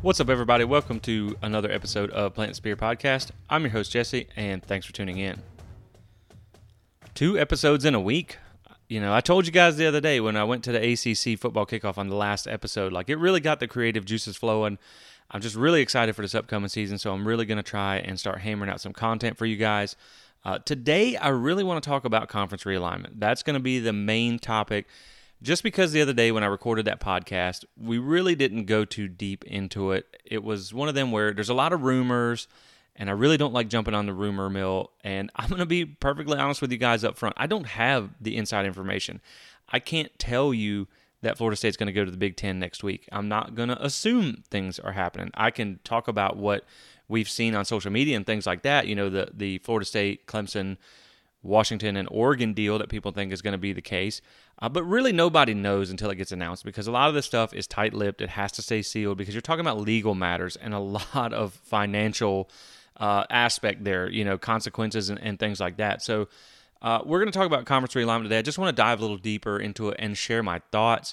What's up, everybody? Welcome to another episode of Plant the Spear Podcast. I'm your host, Jesse, and thanks for tuning in. 2 episodes in a week. I told you guys the other day when I went to the ACC football kickoff on the last episode, it really got the creative juices flowing. I'm just really excited for this upcoming season, so I'm really going to try and start hammering out some content for you guys. Today, I really want to talk about conference realignment. That's going to be the main topic. Just because the other day when I recorded that podcast, we really didn't go too deep into it. It was one of them where there's a lot of rumors, and I really don't like jumping on the rumor mill. And I'm going to be perfectly honest with you guys up front. I don't have the inside information. I can't tell you that Florida State's going to go to the Big Ten next week. I'm not going to assume things are happening. I can talk about what we've seen on social media and things like that. The Florida State, Clemson, Washington, and Oregon deal that people think is going to be the case. But really nobody knows until it gets announced, because a lot of this stuff is tight-lipped. It has to stay sealed because you're talking about legal matters and a lot of financial aspect there, consequences and things like that. So we're going to talk about conference realignment today. I just want to dive a little deeper into it and share my thoughts.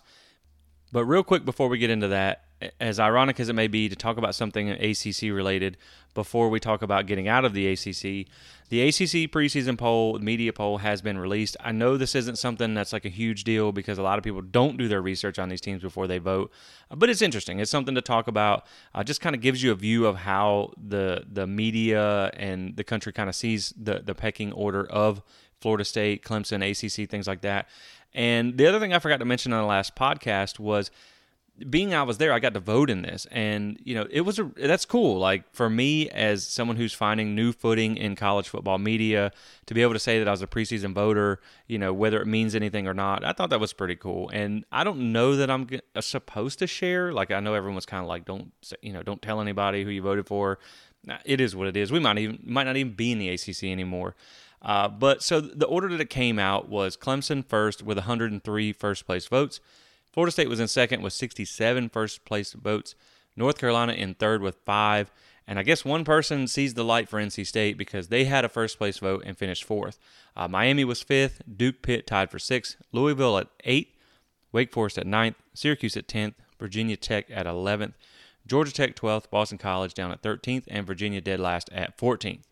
But real quick before we get into that, as ironic as it may be to talk about something ACC related before we talk about getting out of the ACC preseason poll, media poll has been released. I know this isn't something that's like a huge deal because a lot of people don't do their research on these teams before they vote, but it's interesting. It's something to talk about. Just kind of gives you a view of how the media and the country kind of sees the pecking order of Florida State, Clemson, ACC, things like that. And the other thing I forgot to mention on the last podcast was, being I was there, I got to vote in this, and that's cool. Like, for me, as someone who's finding new footing in college football media, to be able to say that I was a preseason voter, whether it means anything or not, I thought that was pretty cool. And I don't know that I'm supposed to share. Like, I know everyone's kind of like, don't tell anybody who you voted for. It is what it is. We might not even be in the ACC anymore. But so the order that it came out was Clemson first with 103 first place votes. Florida State was in second with 67 first-place votes. North Carolina in third with 5. And I guess one person sees the light for NC State because they had a first-place vote and finished 4th. Miami was 5th. Duke Pitt tied for 6th. Louisville at 8th. Wake Forest at 9th. Syracuse at 10th. Virginia Tech at 11th. Georgia Tech 12th. Boston College down at 13th. And Virginia dead last at 14th.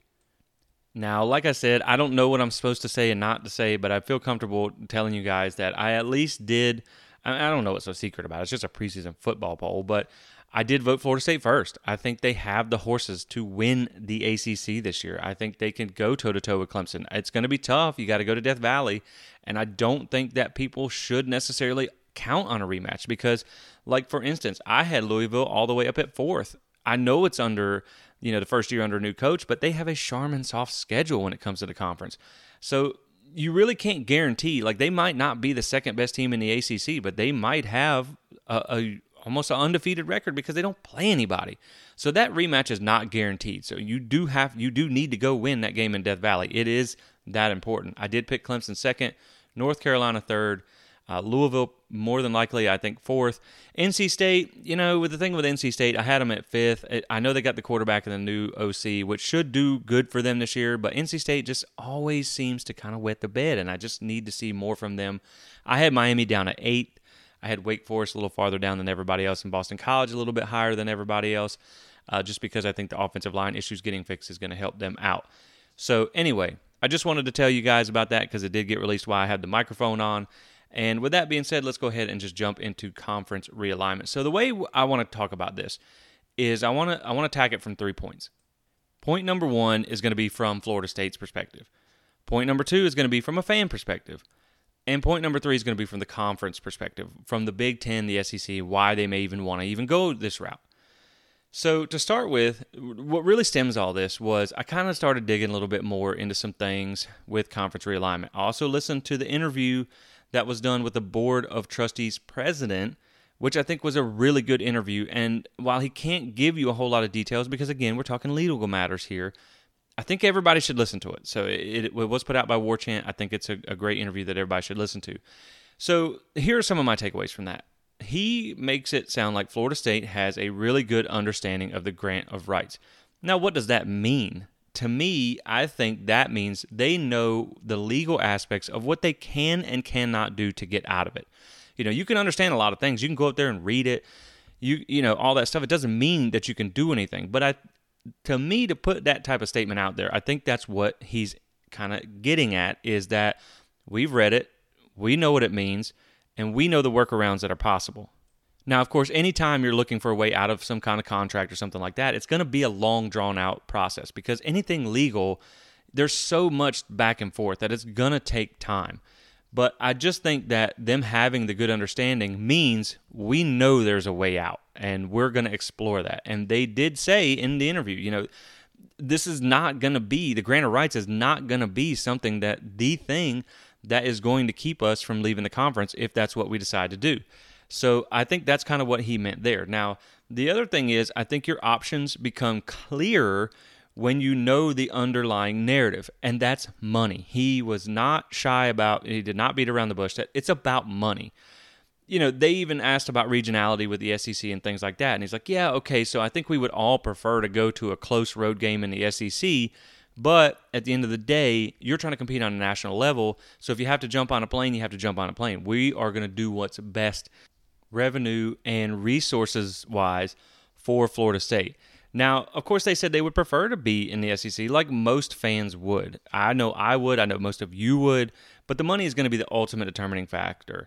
Now, like I said, I don't know what I'm supposed to say and not to say, but I feel comfortable telling you guys that I at least did. I don't know what's so secret about it. It's just a preseason football poll, but I did vote Florida State first. I think they have the horses to win the ACC this year. I think they can go toe-to-toe with Clemson. It's going to be tough. You got to go to Death Valley, and I don't think that people should necessarily count on a rematch because, like, for instance, I had Louisville all the way up at 4th. I know it's under, the first year under a new coach, but they have a Charmin soft schedule when it comes to the conference. So you really can't guarantee. Like, they might not be the second best team in the ACC, but they might have almost an undefeated record because they don't play anybody. So that rematch is not guaranteed. So you do need to go win that game in Death Valley. It is that important. I did pick Clemson second, North Carolina third, Louisville more than likely, I think, 4th. NC State, with the thing with NC State, I had them at 5th. I know they got the quarterback and the new OC, which should do good for them this year, but NC State just always seems to kind of wet the bed, and I just need to see more from them. I had Miami down at 8th. I had Wake Forest a little farther down than everybody else, and Boston College a little bit higher than everybody else, just because I think the offensive line issues getting fixed is going to help them out. So anyway, I just wanted to tell you guys about that because it did get released while I had the microphone on. And with that being said, let's go ahead and just jump into conference realignment. So the way I want to talk about this is I want to attack it from 3 points. Point number 1 is going to be from Florida State's perspective. Point number 2 is going to be from a fan perspective. And point number 3 is going to be from the conference perspective, from the Big Ten, the SEC, why they may even want to even go this route. So to start with, what really stems all this was I kind of started digging a little bit more into some things with conference realignment. I also listened to the interview that was done with the Board of Trustees president, which I think was a really good interview. And while he can't give you a whole lot of details, because again, we're talking legal matters here, I think everybody should listen to it. So it was put out by War Chant. I think it's a great interview that everybody should listen to. So here are some of my takeaways from that. He makes it sound like Florida State has a really good understanding of the grant of rights. Now, what does that mean? To me, I think that means they know the legal aspects of what they can and cannot do to get out of it. You can understand a lot of things. You can go up there and read it. all that stuff. It doesn't mean that you can do anything. But to me, to put that type of statement out there, I think that's what he's kind of getting at, is that we've read it, we know what it means, and we know the workarounds that are possible. Now, of course, anytime you're looking for a way out of some kind of contract or something like that, it's going to be a long, drawn-out process, because anything legal, there's so much back and forth that it's going to take time. But I just think that them having the good understanding means we know there's a way out, and we're going to explore that. And they did say in the interview, this is not going to be, the grant of rights is not going to be something the thing that is going to keep us from leaving the conference if that's what we decide to do. So I think that's kind of what he meant there. Now, the other thing is, I think your options become clearer when you know the underlying narrative, and that's money. He was not shy about, he did not beat around the bush, that it's about money. They even asked about regionality with the SEC and things like that, and he's like, yeah, okay, so I think we would all prefer to go to a close road game in the SEC, but at the end of the day, you're trying to compete on a national level, so if you have to jump on a plane, you have to jump on a plane. We are going to do what's best revenue and resources-wise for Florida State. Now, of course, they said they would prefer to be in the SEC like most fans would. I know I would. I know most of you would. But the money is going to be the ultimate determining factor.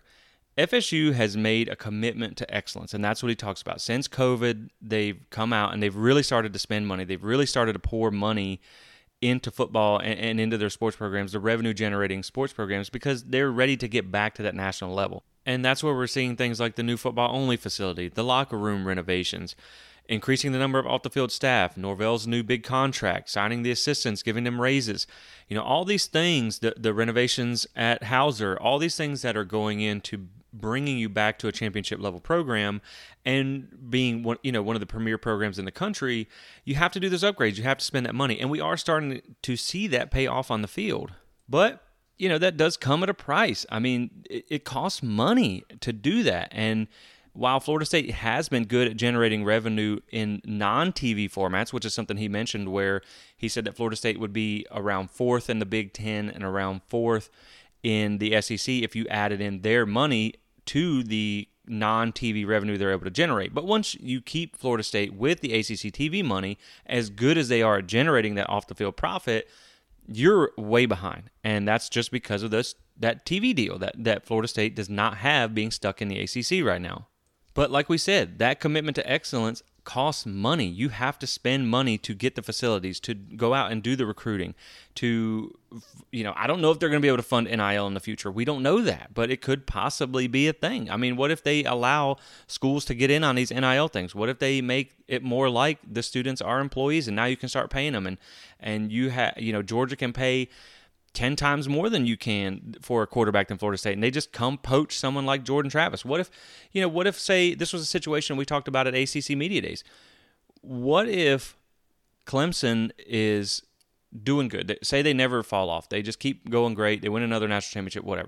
FSU has made a commitment to excellence, and that's what he talks about. Since COVID, they've come out and they've really started to spend money. They've really started to pour money into football and into their sports programs, the revenue-generating sports programs, because they're ready to get back to that national level. And that's where we're seeing things like the new football-only facility, the locker room renovations, increasing the number of off-the-field staff, Norvell's new big contract, signing the assistants, giving them raises. All these things, the renovations at Hauser, all these things that are going into bringing you back to a championship-level program and being one of the premier programs in the country, you have to do those upgrades. You have to spend that money. And we are starting to see that pay off on the field. But, that does come at a price. I mean, it costs money to do that. And while Florida State has been good at generating revenue in non-TV formats, which is something he mentioned, where he said that Florida State would be around 4th in the Big Ten and around 4th in the SEC if you added in their money to the non-TV revenue they're able to generate. But once you keep Florida State with the ACC TV money, as good as they are at generating that off-the-field profit, you're way behind. And that's just because of that TV deal that Florida State does not have being stuck in the ACC right now. But like we said, that commitment to excellence costs money. You have to spend money to get the facilities, to go out and do the recruiting, I don't know if they're going to be able to fund NIL in the future. We don't know that, but it could possibly be a thing. I mean, what if they allow schools to get in on these NIL things? What if they make it more like the students are employees and now you can start paying them and Georgia can pay 10 times more than you can for a quarterback than Florida State, and they just come poach someone like Jordan Travis. What if, say, this was a situation we talked about at ACC Media Days? What if Clemson is doing good? Say they never fall off. They just keep going great. They win another national championship, whatever.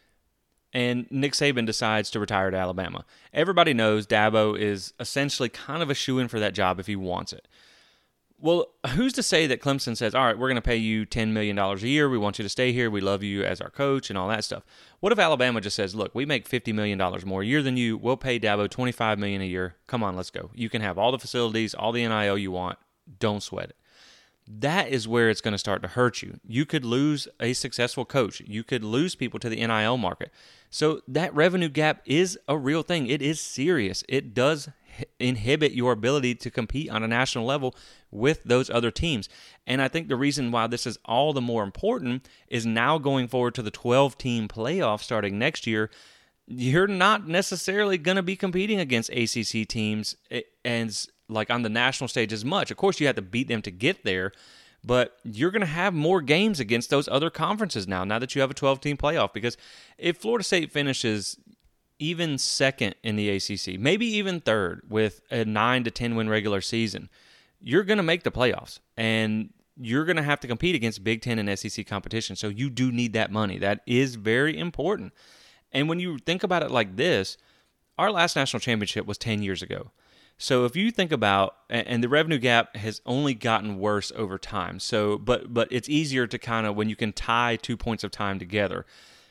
And Nick Saban decides to retire to Alabama. Everybody knows Dabo is essentially kind of a shoo-in for that job if he wants it. Well, who's to say that Clemson says, all right, we're going to pay you $10 million a year. We want you to stay here. We love you as our coach and all that stuff. What if Alabama just says, look, we make $50 million more a year than you. We'll pay Dabo $25 million a year. Come on, let's go. You can have all the facilities, all the NIL you want. Don't sweat it. That is where it's going to start to hurt you. You could lose a successful coach. You could lose people to the NIL market. So that revenue gap is a real thing. It is serious. It does inhibit your ability to compete on a national level with those other teams. And I think the reason why this is all the more important is now going forward to the 12-team playoff starting next year, you're not necessarily going to be competing against ACC teams and like on the national stage as much. Of course, you have to beat them to get there, but you're going to have more games against those other conferences now that you have a 12-team playoff. Because if Florida State finishes even second in the ACC, maybe even third with a 9 to 10 win regular season, you're going to make the playoffs, and you're going to have to compete against Big Ten and SEC competition. So you do need that money. That is very important. And when you think about it like this, our last national championship was 10 years ago. So if you think about, and the revenue gap has only gotten worse over time. So, but it's easier to kind of, when you can tie 2 points of time together.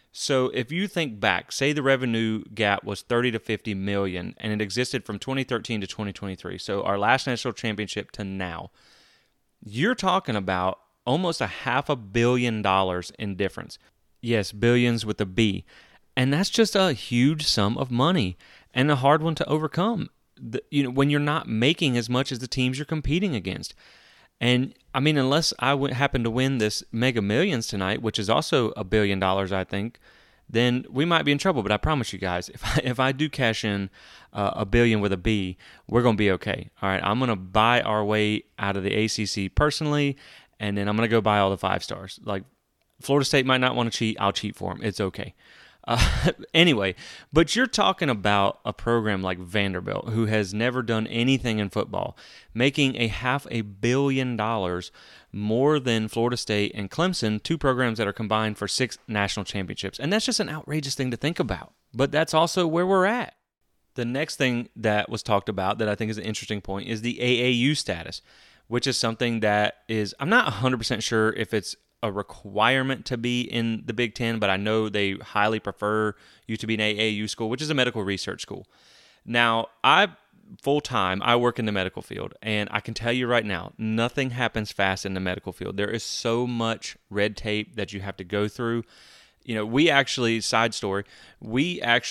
So if you think back, say the revenue gap was 30 to 50 million and it existed from 2013 to 2023, so our last national championship to now, you're talking about almost $500 million in difference. Yes, billions with a B. And that's just a huge sum of money and a hard one to overcome. When you're not making as much as the teams you're competing against. And I mean, unless I happen to win this Mega Millions tonight, which is also $1 billion, I think, then we might be in trouble. But I promise you guys, if I do cash in a billion with a B, we're going to be okay. All right, I'm going to buy our way out of the ACC personally, and then I'm going to go buy all the 5 stars. Like, Florida State might not want to cheat. I'll cheat for them. It's okay. Anyway, but you're talking about a program like Vanderbilt, who has never done anything in football, making $500 million more than Florida State and Clemson, 2 programs that are combined for 6 national championships. And that's just an outrageous thing to think about. But that's also where we're at. The next thing that was talked about that I think is an interesting point is the AAU status, which is something that is, I'm not 100% sure if it's a requirement to be in the Big Ten, but I know they highly prefer you to be an AAU school, which is a medical research school. Now, full-time, I work in the medical field, and I can tell you right now, nothing happens fast in the medical field. There is so much red tape that you have to go through. We actually, side story, who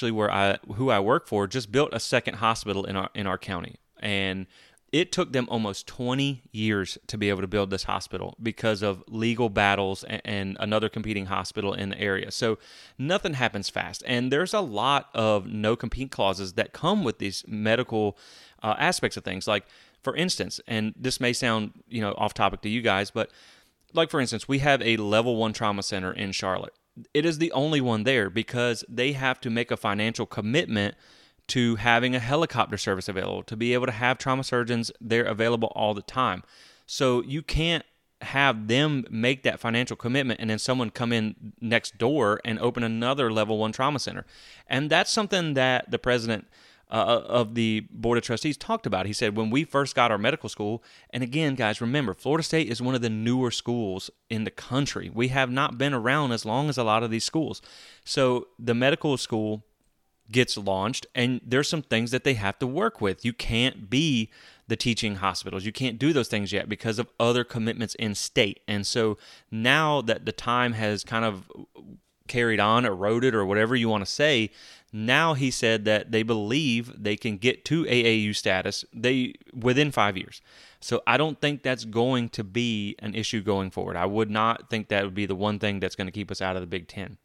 I work for just built a second hospital in our county, and it took them almost 20 years to be able to build this hospital because of legal battles and another competing hospital in the area. So nothing happens fast. And there's a lot of no-compete clauses that come with these medical aspects of things. Like, for instance, and this may sound off topic to you guys, but like, for instance, we have a level 1 trauma center in Charlotte. It is the only one there because they have to make a financial commitment to having a helicopter service available, to be able to have trauma surgeons there available all the time. So you can't have them make that financial commitment and then someone come in next door and open another level 1 trauma center. And that's something that the president of the Board of Trustees talked about. He said, when we first got our medical school, and again, guys, remember, Florida State is one of the newer schools in the country. We have not been around as long as a lot of these schools. So the medical school gets launched, and there's some things that they have to work with. You can't be the teaching hospitals. You can't do those things yet because of other commitments in state. And so now that the time has kind of carried on, eroded, or whatever you want to say, now he said that they believe they can get to AAU status within 5 years. So I don't think that's going to be an issue going forward. I would not think that would be the one thing that's going to keep us out of the Big Ten.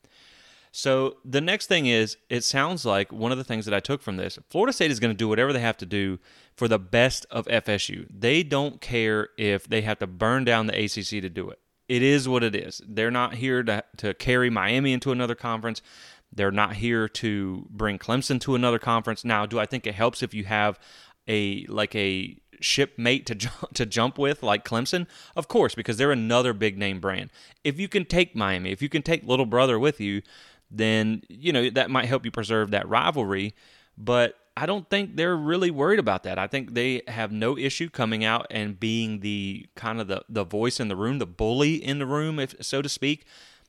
So the next thing is, it sounds like one of the things that I took from this, Florida State is going to do whatever they have to do for the best of FSU. They don't care if they have to burn down the ACC to do it. It is what it is. They're not here to carry Miami into another conference. They're not here to bring Clemson to another conference. Now, do I think it helps if you have a shipmate to jump with like Clemson? Of course, because they're another big name brand. If you can take Miami, if you can take little brother with you, then that might help you preserve that rivalry. But I don't think they're really worried about that. I think they have no issue coming out and being the kind of the voice in the room, the bully in the room, if so to speak.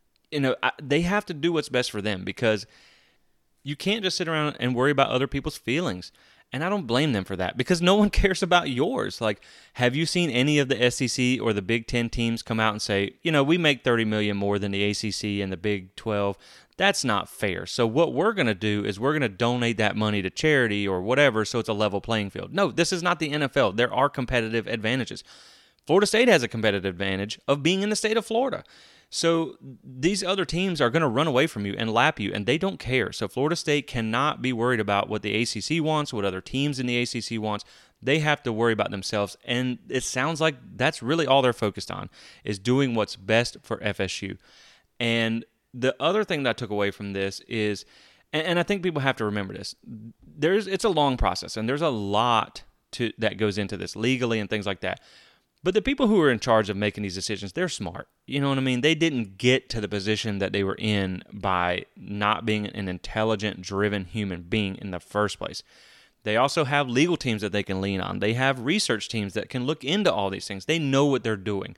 They have to do what's best for them, because you can't just sit around and worry about other people's feelings. And I don't blame them for that, because no one cares about yours. Like, have you seen any of the SEC or the Big Ten teams come out and say, we make $30 million more than the ACC and the Big 12? That's not fair. So what we're going to do is we're going to donate that money to charity or whatever, so it's a level playing field. No, this is not the NFL. There are competitive advantages. Florida State has a competitive advantage of being in the state of Florida. So these other teams are going to run away from you and lap you, and they don't care. So Florida State cannot be worried about what the ACC wants, what other teams in the ACC wants. They have to worry about themselves, and it sounds like that's really all they're focused on, is doing what's best for FSU. And the other thing that I took away from this is, and I think people have to remember this, it's a long process, and there's a lot that goes into this legally and things like that. But the people who are in charge of making these decisions, they're smart. You know what I mean? They didn't get to the position that they were in by not being an intelligent, driven human being in the first place. They also have legal teams that they can lean on. They have research teams that can look into all these things. They know what they're doing.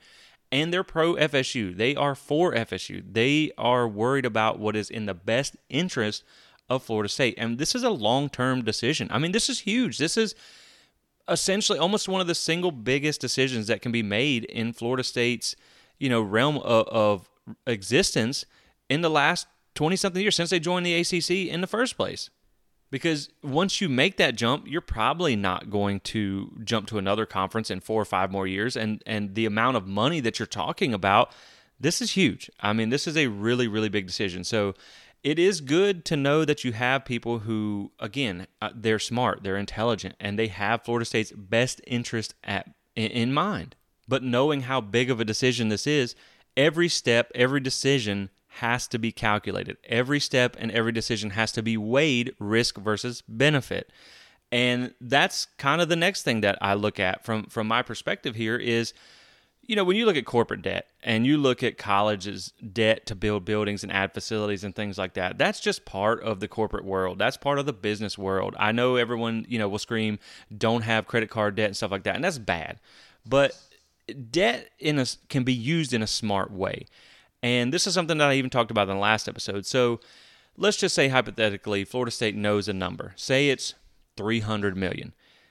And they're pro FSU. They are for FSU. They are worried about what is in the best interest of Florida State. And this is a long-term decision. I mean, this is huge. This is essentially almost one of the single biggest decisions that can be made in Florida State's, realm of existence in the last 20-something years since they joined the ACC in the first place. Because once you make that jump, you're probably not going to jump to another conference in 4 or 5 more years. And the amount of money that you're talking about, this is huge. I mean, this is a really, really big decision. So it is good to know that you have people who, again, they're smart, they're intelligent, and they have Florida State's best interest in mind. But knowing how big of a decision this is, every step, every decision has to be calculated. Every step and every decision has to be weighed risk versus benefit. And that's kind of the next thing that I look at from my perspective here is, when you look at corporate debt and you look at colleges' debt to build buildings and add facilities and things like that, that's just part of the corporate world. That's part of the business world. I know everyone, will scream, don't have credit card debt and stuff like that, and that's bad. But debt can be used in a smart way. And this is something that I even talked about in the last episode. So let's just say hypothetically, Florida State knows a number. Say it's $300 million.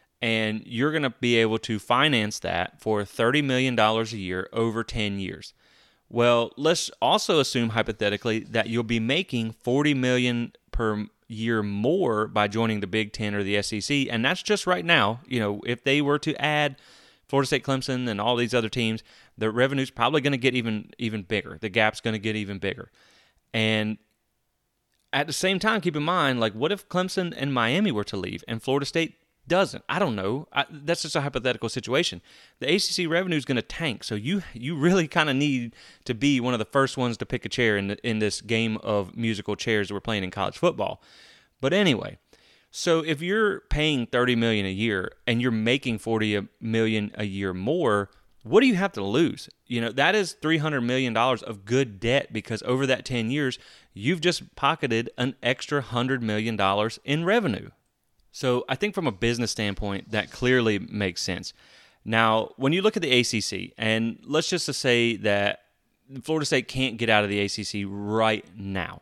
And you're going to be able to finance that for $30 million a year over 10 years. Well, let's also assume hypothetically that you'll be making $40 million per year more by joining the Big Ten or the SEC. And that's just right now. If they were to add Florida State, Clemson, and all these other teams, the revenue's probably going to get even bigger. The gap's going to get even bigger. And at the same time, keep in mind, what if Clemson and Miami were to leave and Florida State doesn't? I don't know. That's just a hypothetical situation. The ACC revenue is going to tank, so you really kind of need to be one of the first ones to pick a chair in this game of musical chairs that we're playing in college football. But anyway, so if you're paying $30 million a year and you're making $40 million a year more, what do you have to lose? That is $300 million of good debt because over that 10 years, you've just pocketed an extra $100 million in revenue. So I think from a business standpoint, that clearly makes sense. Now, when you look at the ACC, and let's just say that Florida State can't get out of the ACC right now,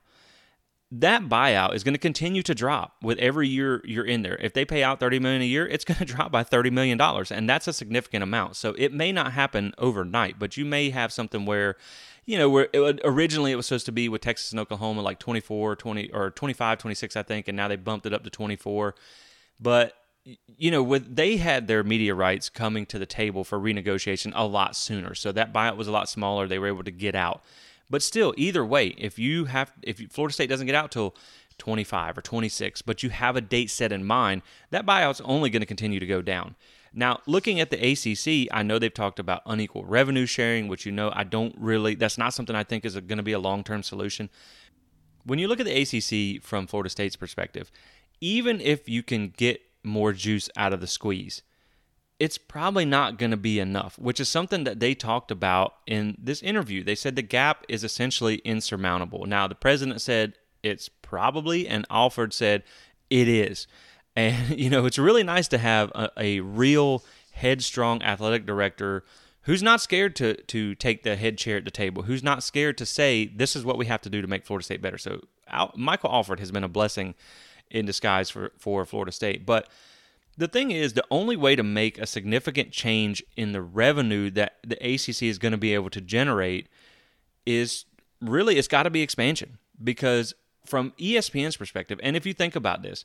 that buyout is going to continue to drop with every year you're in there. If they pay out $30 million a year, it's going to drop by $30 million, and that's a significant amount. So it may not happen overnight, but you may have something where, originally it was supposed to be with Texas and Oklahoma like 24, 20, or 25, 26, I think, and now they bumped it up to 24. But they had their media rights coming to the table for renegotiation a lot sooner, so that buyout was a lot smaller. They were able to get out. But still, either way, if Florida State doesn't get out till 25 or 26, but you have a date set in mind, that buyout's only going to continue to go down. Now, looking at the ACC, I know they've talked about unequal revenue sharing, which that's not something I think is going to be a long-term solution. When you look at the ACC from Florida State's perspective, even if you can get more juice out of the squeeze, it's probably not going to be enough, which is something that they talked about in this interview. They said the gap is essentially insurmountable. Now, the president said it's probably, and Alford said it is. And, it's really nice to have a real headstrong athletic director who's not scared to take the head chair at the table, who's not scared to say, this is what we have to do to make Florida State better. So Michael Alford has been a blessing in disguise for Florida State. But the thing is, the only way to make a significant change in the revenue that the ACC is going to be able to generate is really, it's got to be expansion. Because from ESPN's perspective, and if you think about this,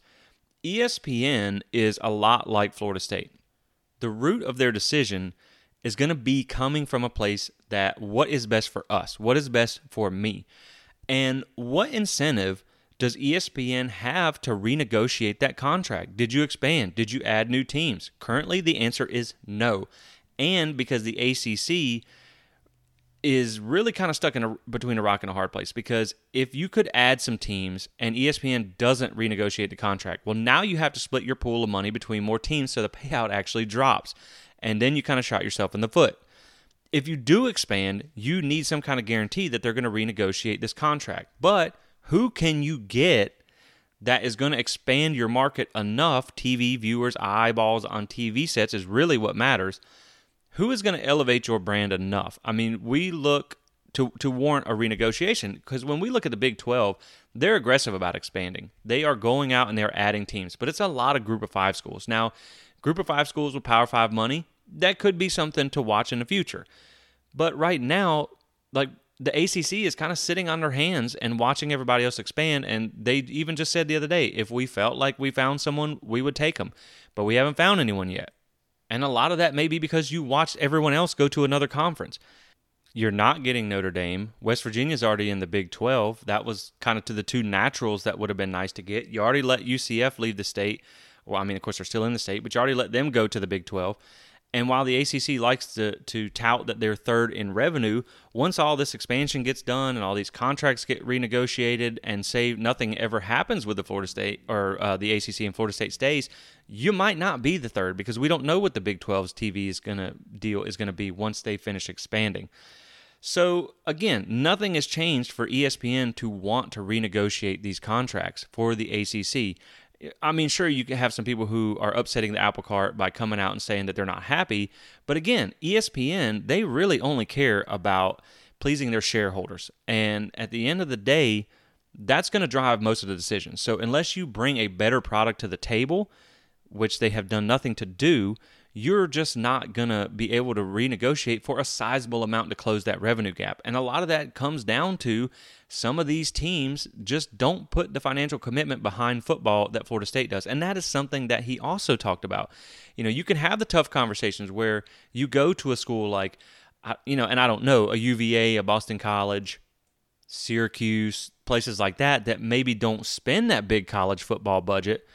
ESPN is a lot like Florida State. The root of their decision is going to be coming from a place that what is best for us? What is best for me? And what incentive does ESPN have to renegotiate that contract? Did you expand? Did you add new teams? Currently, the answer is no. And because the ACC is really kind of stuck between a rock and a hard place, because if you could add some teams and ESPN doesn't renegotiate the contract, well, now you have to split your pool of money between more teams, so the payout actually drops. And then you kind of shot yourself in the foot. If you do expand, you need some kind of guarantee that they're going to renegotiate this contract. But who can you get that is going to expand your market enough? TV viewers, eyeballs on TV sets is really what matters. who is going to elevate your brand enough? I mean, we look to warrant a renegotiation, because when we look at the Big 12, they're aggressive about expanding. They are going out and they're adding teams, but it's a lot of Group of 5 schools. Now, Group of 5 schools with Power 5 money, that could be something to watch in the future. But right now, like, the ACC is kind of sitting on their hands and watching everybody else expand, and they even just said the other day, if we felt like we found someone, we would take them. But we haven't found anyone yet. And a lot of that may be because you watched everyone else go to another conference. You're not getting Notre Dame. West Virginia's already in the Big 12. That was kind of to the two naturals that would have been nice to get. You already let UCF leave the state. Well, I mean, of course, they're still in the state, but you already let them go to the Big 12. And while the ACC likes to tout that they're third in revenue, once all this expansion gets done and all these contracts get renegotiated, and say nothing ever happens with the Florida State or the ACC and Florida State stays, you might not be the third, because we don't know what the Big 12's TV is going to be once they finish expanding. So again, nothing has changed for ESPN to want to renegotiate these contracts for the ACC. I mean, sure, you can have some people who are upsetting the apple cart by coming out and saying that they're not happy. But again, ESPN, they really only care about pleasing their shareholders. And at the end of the day, that's going to drive most of the decisions. So unless you bring a better product to the table, which they have done nothing to do, you're just not going to be able to renegotiate for a sizable amount to close that revenue gap. And a lot of that comes down to some of these teams just don't put the financial commitment behind football that Florida State does. And that is something that he also talked about. You know, you can have the tough conversations where you go to a school like, and I don't know, a UVA, a Boston College, Syracuse, places like that maybe don't spend that big college football budget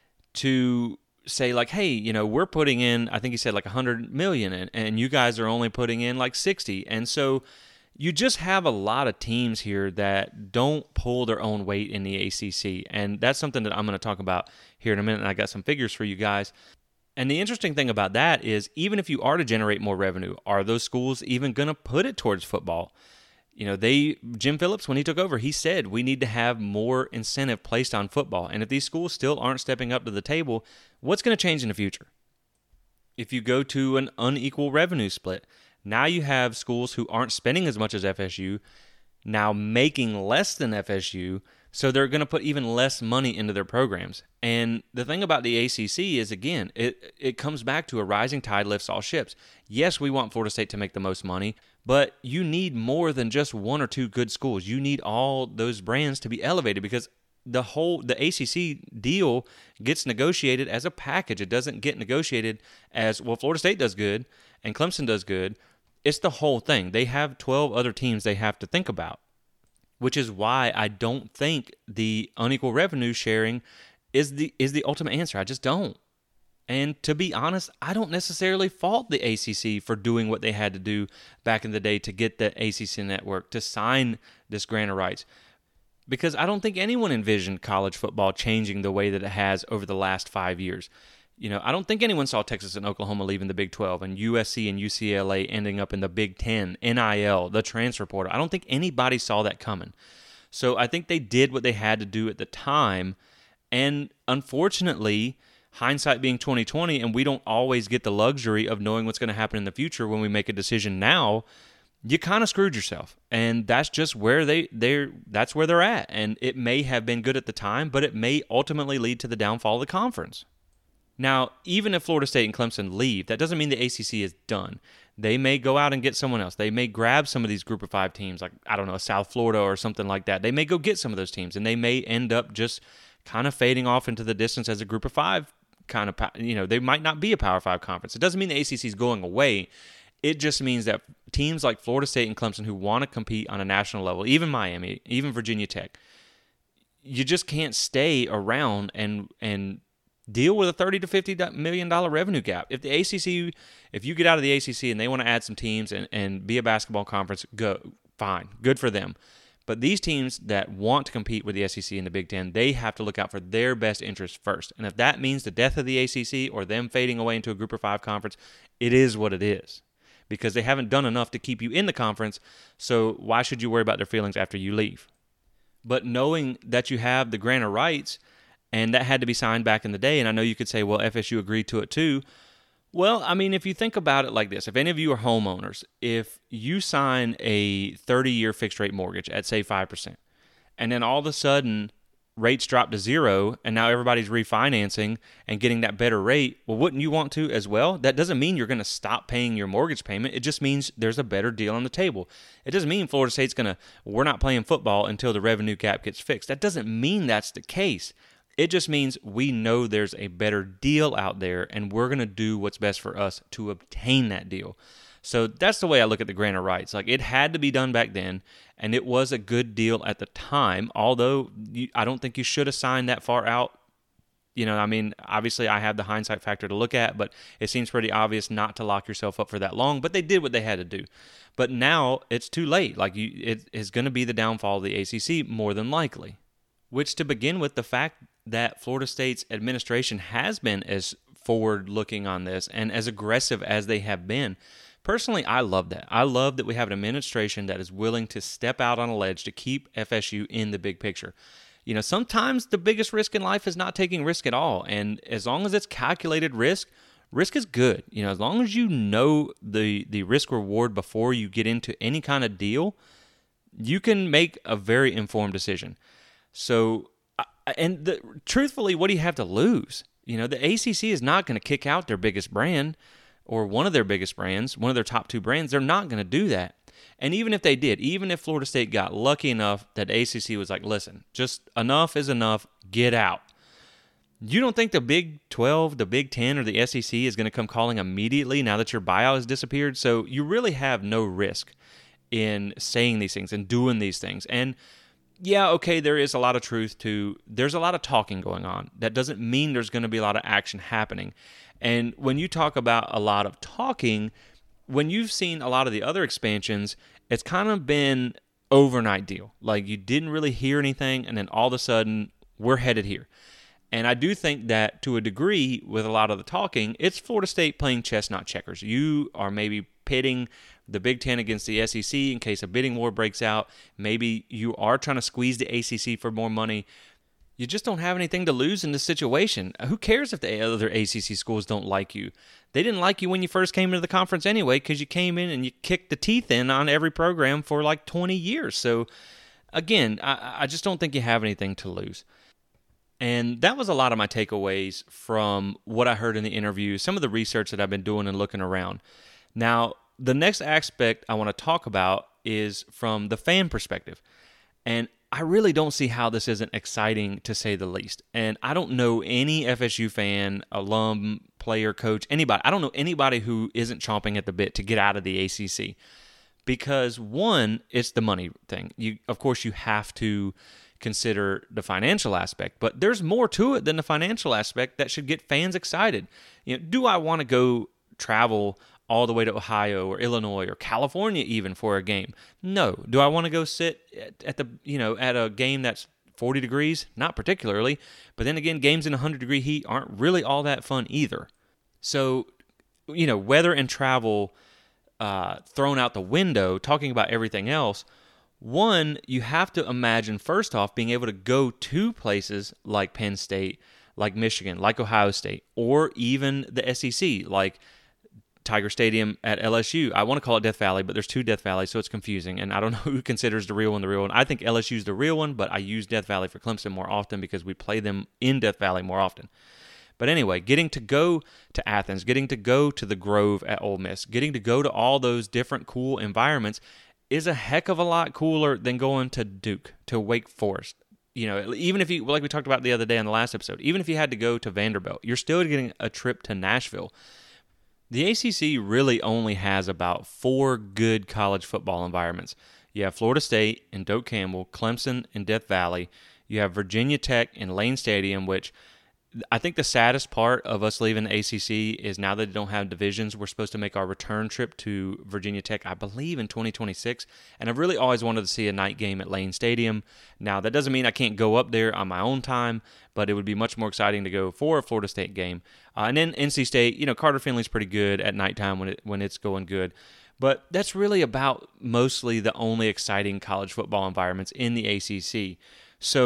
to say like, hey, we're putting in, I think he said like $100 million, and you guys are only putting in like 60. And so you just have a lot of teams here that don't pull their own weight in the ACC. And that's something that I'm going to talk about here in a minute. And I got some figures for you guys. And the interesting thing about that is, even if you are to generate more revenue, are those schools even going to put it towards football? Jim Phillips, when he took over, he said we need to have more incentive placed on football. And if these schools still aren't stepping up to the table, what's going to change in the future? If you go to an unequal revenue split, now you have schools who aren't spending as much as FSU, now making less than FSU, so they're going to put even less money into their programs. And the thing about the ACC is, again, it comes back to a rising tide lifts all ships. Yes, we want Florida State to make the most money, but you need more than just one or two good schools. You need all those brands to be elevated, because the ACC deal gets negotiated as a package. It doesn't get negotiated as, well, Florida State does good and Clemson does good. It's the whole thing. They have 12 other teams they have to think about, which is why I don't think the unequal revenue sharing is the ultimate answer. I just don't. And to be honest, I don't necessarily fault the ACC for doing what they had to do back in the day to get the ACC network to sign this grant of rights, because I don't think anyone envisioned college football changing the way that it has over the last 5 years. I don't think anyone saw Texas and Oklahoma leaving the Big 12 and USC and UCLA ending up in the Big 10, NIL, the transfer portal. I don't think anybody saw that coming. So I think they did what they had to do at the time. And unfortunately, hindsight being 2020, and we don't always get the luxury of knowing what's going to happen in the future when we make a decision now, you kind of screwed yourself. And that's just where that's where they're at. And it may have been good at the time, but it may ultimately lead to the downfall of the conference. Now, even if Florida State and Clemson leave, that doesn't mean the ACC is done. They may go out and get someone else. They may grab some of these Group of 5 teams, like, I don't know, South Florida or something like that. They may go get some of those teams, and they may end up just kind of fading off into the distance as a Group of 5 kind of, they might not be a Power 5 conference. It doesn't mean the ACC is going away. It just means that teams like Florida State and Clemson who want to compete on a national level, even Miami, even Virginia Tech, you just can't stay around and deal with a $30 to $50 million revenue gap. If you get out of the ACC and they want to add some teams and be a basketball conference, go, fine, good for them. But these teams that want to compete with the SEC and the Big Ten, they have to look out for their best interests first. And if that means the death of the ACC or them fading away into a Group of 5 conference, it is what it is, because they haven't done enough to keep you in the conference. So why should you worry about their feelings after you leave? But knowing that you have the grant of rights, and that had to be signed back in the day, and I know you could say, well, FSU agreed to it too. Well, I mean, if you think about it like this, if any of you are homeowners, if you sign a 30-year fixed rate mortgage at, say, 5%, and then all of a sudden rates drop to zero, and now everybody's refinancing and getting that better rate, well, wouldn't you want to as well? That doesn't mean you're going to stop paying your mortgage payment. It just means there's a better deal on the table. It doesn't mean Florida State's we're not playing football until the revenue cap gets fixed. That doesn't mean that's the case. It just means we know there's a better deal out there, and we're going to do what's best for us to obtain that deal. So that's the way I look at the grant of rights. Like, it had to be done back then, and it was a good deal at the time, although I don't think you should have signed that far out. I mean, obviously I have the hindsight factor to look at, but it seems pretty obvious not to lock yourself up for that long, but they did what they had to do. But now it's too late. It is going to be the downfall of the ACC more than likely. Which, to begin with, the fact that Florida State's administration has been as forward-looking on this and as aggressive as they have been, personally, I love that. I love that we have an administration that is willing to step out on a ledge to keep FSU in the big picture. Sometimes the biggest risk in life is not taking risk at all, and as long as it's calculated risk is good. As long as you know the risk-reward before you get into any kind of deal, you can make a very informed decision. So, truthfully, what do you have to lose? The ACC is not going to kick out their biggest brand or one of their biggest brands, one of their top two brands. They're not going to do that. And even if they did, even if Florida State got lucky enough that the ACC was like, listen, just enough is enough, get out. You don't think the Big 12, the Big 10, or the SEC is going to come calling immediately now that your buyout has disappeared? So you really have no risk in saying these things and doing these things. And yeah, okay, there's a lot of talking going on. That doesn't mean there's going to be a lot of action happening. And when you talk about a lot of talking, when you've seen a lot of the other expansions, it's kind of been overnight deal. Like, you didn't really hear anything, and then all of a sudden, we're headed here. And I do think that, to a degree, with a lot of the talking, it's Florida State playing chess, not checkers. You are maybe pitting the Big Ten against the SEC in case a bidding war breaks out. Maybe you are trying to squeeze the ACC for more money. You just don't have anything to lose in this situation. Who cares if the other ACC schools don't like you? They didn't like you when you first came into the conference anyway, because you came in and you kicked the teeth in on every program for like 20 years. So, again, I just don't think you have anything to lose. And that was a lot of my takeaways from what I heard in the interview, some of the research that I've been doing and looking around. Now, the next aspect I want to talk about is from the fan perspective. And I really don't see how this isn't exciting, to say the least. And I don't know any FSU fan, alum, player, coach, anybody. I don't know anybody who isn't chomping at the bit to get out of the ACC. Because, one, it's the money thing. Of course, you have to consider the financial aspect, but there's more to it than the financial aspect that should get fans excited. Do I want to go travel all the way to Ohio or Illinois or California even for a game? No. Do I want to go sit at a game that's 40 degrees? Not particularly. But then again, games in 100-degree heat aren't really all that fun either. So, weather and travel thrown out the window, talking about everything else, one, you have to imagine, first off, being able to go to places like Penn State, like Michigan, like Ohio State, or even the SEC, like Tiger Stadium at LSU. I want to call it Death Valley, but there's two Death Valleys, so it's confusing, and I don't know who considers the real one. I think LSU's the real one, but I use Death Valley for Clemson more often because we play them in Death Valley more often. But anyway, getting to go to Athens, getting to go to the Grove at Ole Miss, getting to go to all those different cool environments is a heck of a lot cooler than going to Duke, to Wake Forest. Even if you, like we talked about the other day on the last episode, even if you had to go to Vanderbilt, you're still getting a trip to Nashville. The ACC really only has about 4 good college football environments. You have Florida State and Doak Campbell, Clemson and Death Valley. You have Virginia Tech and Lane Stadium, which I think the saddest part of us leaving the ACC is now that they don't have divisions, we're supposed to make our return trip to Virginia Tech, I believe, in 2026. And I've really always wanted to see a night game at Lane Stadium. Now, that doesn't mean I can't go up there on my own time, but it would be much more exciting to go for a Florida State game. And then NC State, Carter Finley's pretty good at nighttime when it's going good. But that's really about mostly the only exciting college football environments in the ACC. So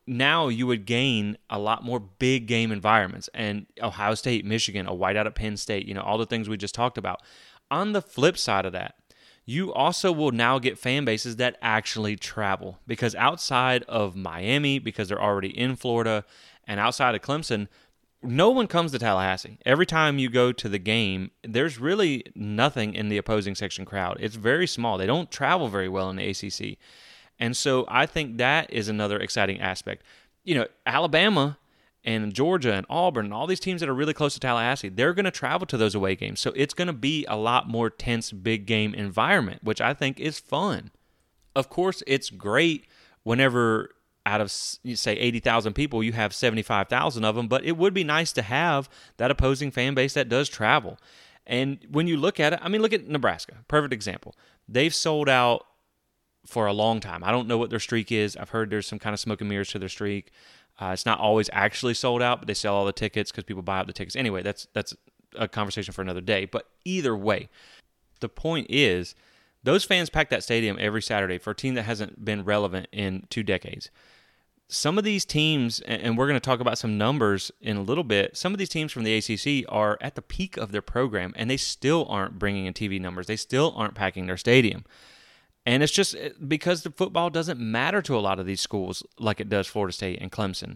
now you would gain a lot more big game environments, and Ohio State, Michigan, a whiteout at Penn State, all the things we just talked about. On the flip side of that, you also will now get fan bases that actually travel, because outside of Miami, because they're already in Florida, and outside of Clemson, no one comes to Tallahassee. Every time you go to the game, there's really nothing in the opposing section crowd. It's very small. They don't travel very well in the ACC. And so I think that is another exciting aspect. Alabama and Georgia and Auburn and all these teams that are really close to Tallahassee, they're going to travel to those away games. So it's going to be a lot more tense big game environment, which I think is fun. Of course, it's great whenever out of, say, 80,000 people, you have 75,000 of them, but it would be nice to have that opposing fan base that does travel. And when you look at it, look at Nebraska, perfect example. They've sold out for a long time. I don't know what their streak is. I've heard there's some kind of smoke and mirrors to their streak. It's not always actually sold out, but they sell all the tickets because people buy up the tickets. Anyway, that's a conversation for another day. But either way, the point is, those fans pack that stadium every Saturday for a team that hasn't been relevant in 2 decades. Some of these teams, and we're going to talk about some numbers in a little bit, some of these teams from the ACC are at the peak of their program, and they still aren't bringing in TV numbers. They still aren't packing their stadium. And it's just because the football doesn't matter to a lot of these schools like it does Florida State and Clemson.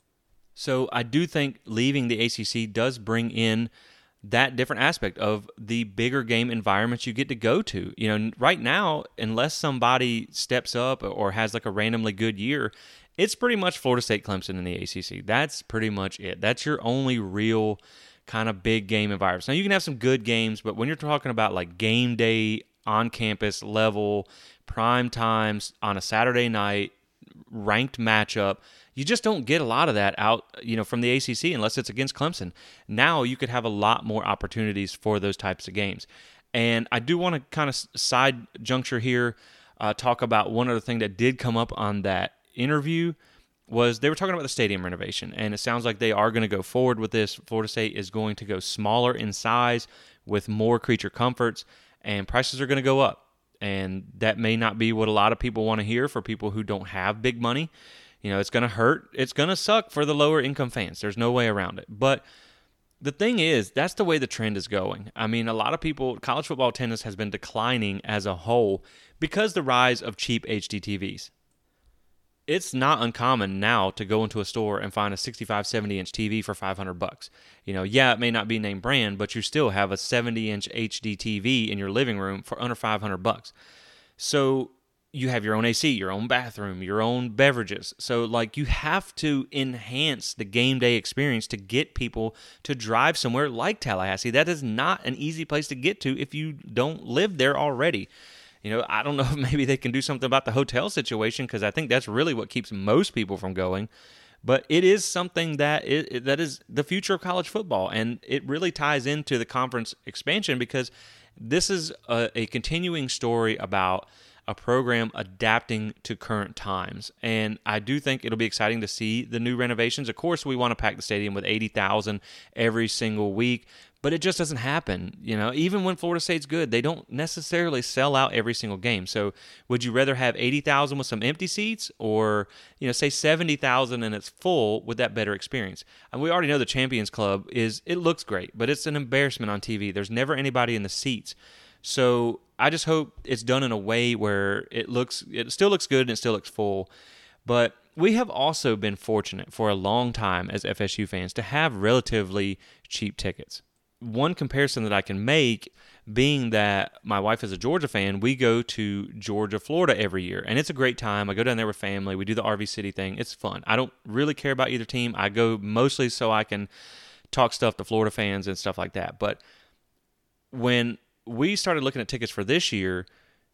So I do think leaving the ACC does bring in that different aspect of the bigger game environments you get to go to. Right now, unless somebody steps up or has like a randomly good year, it's pretty much Florida State, Clemson in the ACC. That's pretty much it. That's your only real kind of big game environments. Now, you can have some good games, but when you're talking about like game day, on-campus level, prime times on a Saturday night, ranked matchup, you just don't get a lot of that out, from the ACC unless it's against Clemson. Now you could have a lot more opportunities for those types of games. And I do want to kind of side juncture here, talk about one other thing that did come up on that interview was they were talking about the stadium renovation, and it sounds like they are going to go forward with this. Florida State is going to go smaller in size with more creature comforts, and prices are going to go up. And that may not be what a lot of people want to hear for people who don't have big money. It's going to hurt. It's going to suck for the lower income fans. There's no way around it. But the thing is, that's the way the trend is going. A lot of people, college football attendance has been declining as a whole because the rise of cheap HD TVs. It's not uncommon now to go into a store and find a 65, 70-inch TV for $500. It may not be name brand, but you still have a 70-inch HD TV in your living room for under $500. So you have your own AC, your own bathroom, your own beverages. So you have to enhance the game day experience to get people to drive somewhere like Tallahassee. That is not an easy place to get to if you don't live there already. I don't know if maybe they can do something about the hotel situation, because I think that's really what keeps most people from going. But it is something that is the future of college football, and it really ties into the conference expansion, because this is a continuing story about a program adapting to current times. And I do think it'll be exciting to see the new renovations. Of course, we want to pack the stadium with 80,000 every single week, but it just doesn't happen. Even when Florida State's good, they don't necessarily sell out every single game. So would you rather have 80,000 with some empty seats, or, say 70,000 and it's full with that better experience? And we already know the Champions Club it looks great, but it's an embarrassment on TV. There's never anybody in the seats. So I just hope it's done in a way where it still looks good and it still looks full. But we have also been fortunate for a long time as FSU fans to have relatively cheap tickets. One comparison that I can make, being that my wife is a Georgia fan, we go to Georgia, Florida every year, and it's a great time. I go down there with family. We do the RV City thing. It's fun. I don't really care about either team. I go mostly so I can talk stuff to Florida fans and stuff like that. But when we started looking at tickets for this year,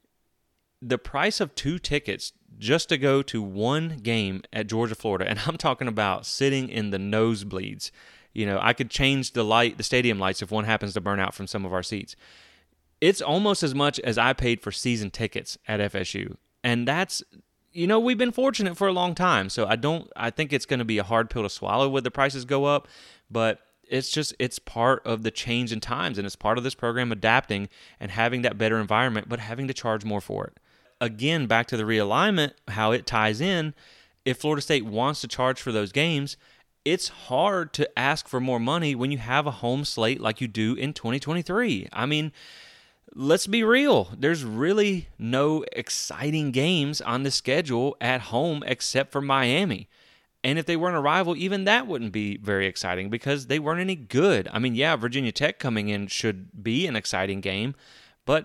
the price of 2 tickets just to go to one game at Georgia, Florida, and I'm talking about sitting in the nosebleeds. I could change the stadium lights if one happens to burn out from some of our seats. It's almost as much as I paid for season tickets at FSU. And that's, we've been fortunate for a long time. So I think it's going to be a hard pill to swallow when the prices go up, but it's part of the change in times, and it's part of this program adapting and having that better environment, but having to charge more for it. Again, back to the realignment, how it ties in, if Florida State wants to charge for those games, it's hard to ask for more money when you have a home slate like you do in 2023. I mean, let's be real. There's really no exciting games on the schedule at home except for Miami. And if they weren't a rival, even that wouldn't be very exciting because they weren't any good. I mean, yeah, Virginia Tech coming in should be an exciting game, but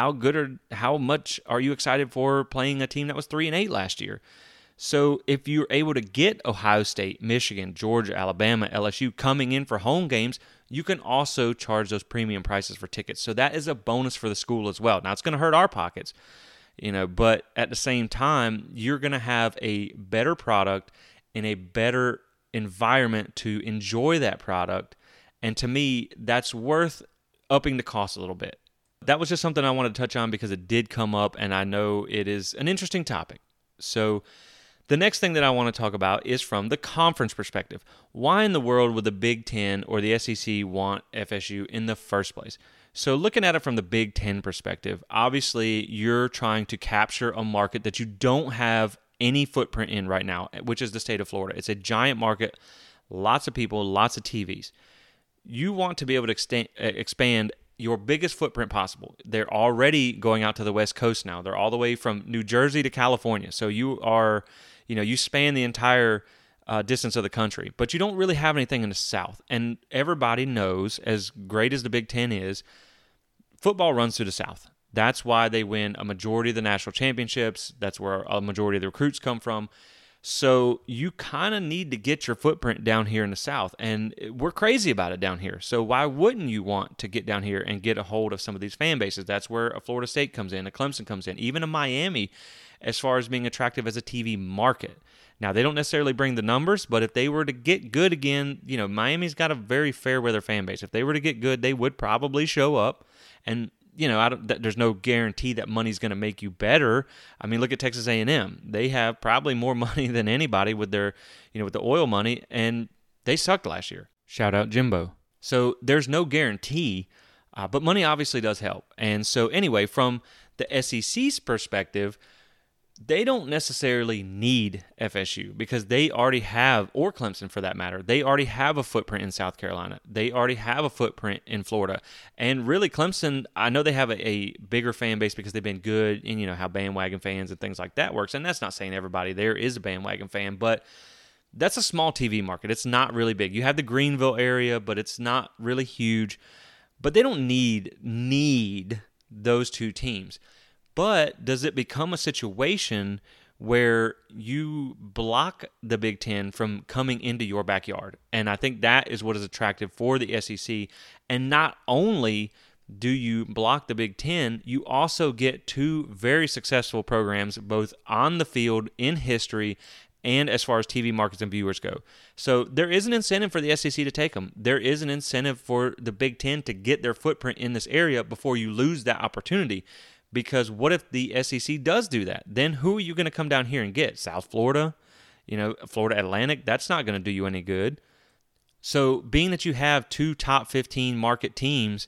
how much are you excited for playing a team that was 3-8 last year? So if you're able to get Ohio State, Michigan, Georgia, Alabama, LSU coming in for home games, you can also charge those premium prices for tickets. So that is a bonus for the school as well. Now it's going to hurt our pockets, but at the same time, you're going to have a better product in a better environment to enjoy that product. And to me, that's worth upping the cost a little bit. That was just something I wanted to touch on because it did come up, and I know it is an interesting topic. So the next thing that I want to talk about is from the conference perspective. Why in the world would the Big Ten or the SEC want FSU in the first place? So looking at it from the Big Ten perspective, obviously you're trying to capture a market that you don't have any footprint in right now, which is the state of Florida. It's a giant market, lots of people, lots of TVs. You want to be able to expand your biggest footprint possible. They're already going out to the West Coast now. They're all the way from New Jersey to California. So you span the entire distance of the country, but you don't really have anything in the South. And everybody knows, as great as the Big Ten is, football runs through the South. That's why they win a majority of the national championships. That's where a majority of the recruits come from. So you kind of need to get your footprint down here in the South, and we're crazy about it down here. So why wouldn't you want to get down here and get a hold of some of these fan bases? That's where a Florida State comes in, a Clemson comes in, even a Miami, as far as being attractive as a TV market. Now, they don't necessarily bring the numbers, but if they were to get good again, Miami's got a very fair weather fan base. If they were to get good, they would probably show up. And there's no guarantee that money's going to make you better. I mean, look at Texas A&M. They have probably more money than anybody with their, with the oil money, and they sucked last year. Shout out Jimbo. So there's no guarantee, but money obviously does help. And so anyway, from the SEC's perspective, they don't necessarily need FSU because they already have, or Clemson for that matter, they already have a footprint in South Carolina. They already have a footprint in Florida. And really, Clemson, I know they have a bigger fan base because they've been good in, how bandwagon fans and things like that works. And that's not saying everybody there is a bandwagon fan, but that's a small TV market. It's not really big. You have the Greenville area, but it's not really huge. But they don't need those two teams. But does it become a situation where you block the Big Ten from coming into your backyard? And I think that is what is attractive for the SEC. And not only do you block the Big Ten, you also get two very successful programs, both on the field, in history, and as far as TV markets and viewers go. So there is an incentive for the SEC to take them. There is an incentive for the Big Ten to get their footprint in this area before you lose that opportunity. Because what if the SEC does do that? Then who are you going to come down here and get? South Florida? Florida Atlantic? That's not going to do you any good. So being that you have two top 15 market teams,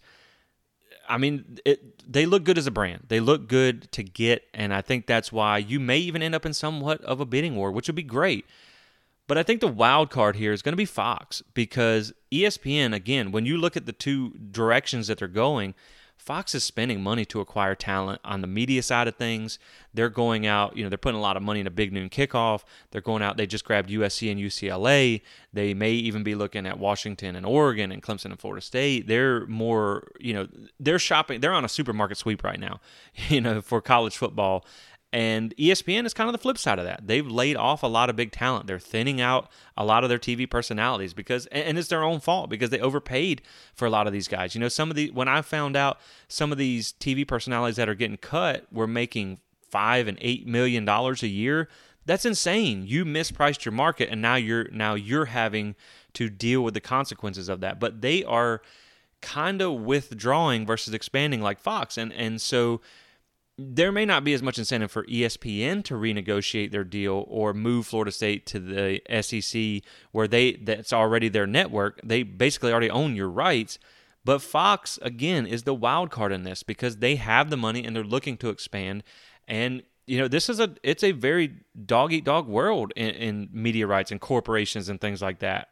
I mean, they look good as a brand. They look good to get, and I think that's why you may even end up in somewhat of a bidding war, which would be great. But I think the wild card here is going to be Fox because ESPN, again, when you look at the two directions that they're going, Fox is spending money to acquire talent on the media side of things. They're going out, they're putting a lot of money in a Big Noon Kickoff. They're going out, they just grabbed USC and UCLA. They may even be looking at Washington and Oregon and Clemson and Florida State. They're more, they're shopping. They're on a supermarket sweep right now, for college football. And ESPN is kind of the flip side of that. They've laid off a lot of big talent. They're thinning out a lot of their TV personalities and it's their own fault because they overpaid for a lot of these guys. When I found out some of these TV personalities that are getting cut were making $5 and $8 million a year, that's insane. You mispriced your market, and now you're having to deal with the consequences of that. But they are kind of withdrawing versus expanding like Fox, and so there may not be as much incentive for ESPN to renegotiate their deal or move Florida State to the SEC where that's already their network. They basically already own your rights. But Fox, again, is the wild card in this because they have the money and they're looking to expand. And it's a very dog eat dog world in media rights and corporations and things like that.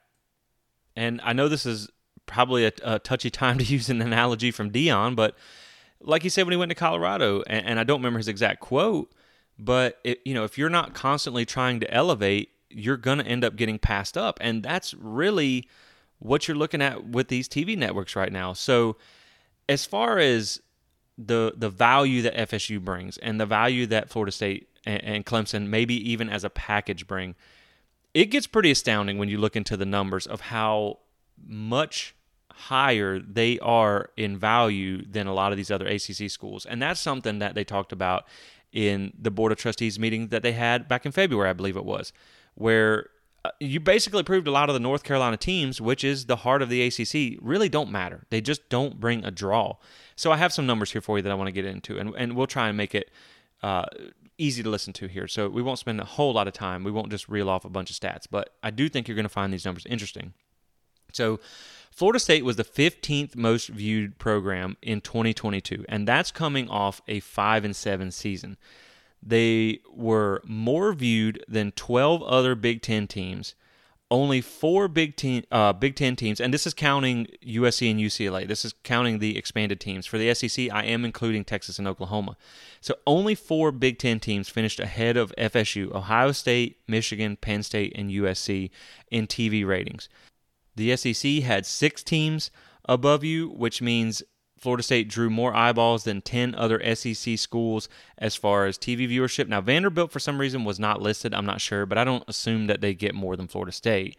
And I know this is probably a touchy time to use an analogy from Dion, but like he said when he went to Colorado, and I don't remember his exact quote, but if you're not constantly trying to elevate, you're going to end up getting passed up. And that's really what you're looking at with these TV networks right now. So as far as the value that FSU brings and the value that Florida State and Clemson, maybe even as a package, bring, it gets pretty astounding when you look into the numbers of how much higher they are in value than a lot of these other ACC schools. And that's something that they talked about in the Board of Trustees meeting that they had back in February, I believe it was, where you basically proved a lot of the North Carolina teams, which is the heart of the ACC, really don't matter. They just don't bring a draw. So I have some numbers here for you that I want to get into, and we'll try and make it easy to listen to here. So we won't spend a whole lot of time. We won't just reel off a bunch of stats, but I do think you're going to find these numbers interesting. So Florida State was the 15th most viewed program in 2022, and that's coming off a 5-7 season. They were more viewed than 12 other Big Ten teams. Only 4 Big Ten teams, and this is counting USC and UCLA. This is counting the expanded teams. For the SEC, I am including Texas and Oklahoma. So only 4 Big Ten teams finished ahead of FSU, Ohio State, Michigan, Penn State, and USC in TV ratings. The SEC had 6 teams above you, which means Florida State drew more eyeballs than 10 other SEC schools as far as TV viewership. Now, Vanderbilt, for some reason, was not listed. I'm not sure, but I don't assume that they get more than Florida State.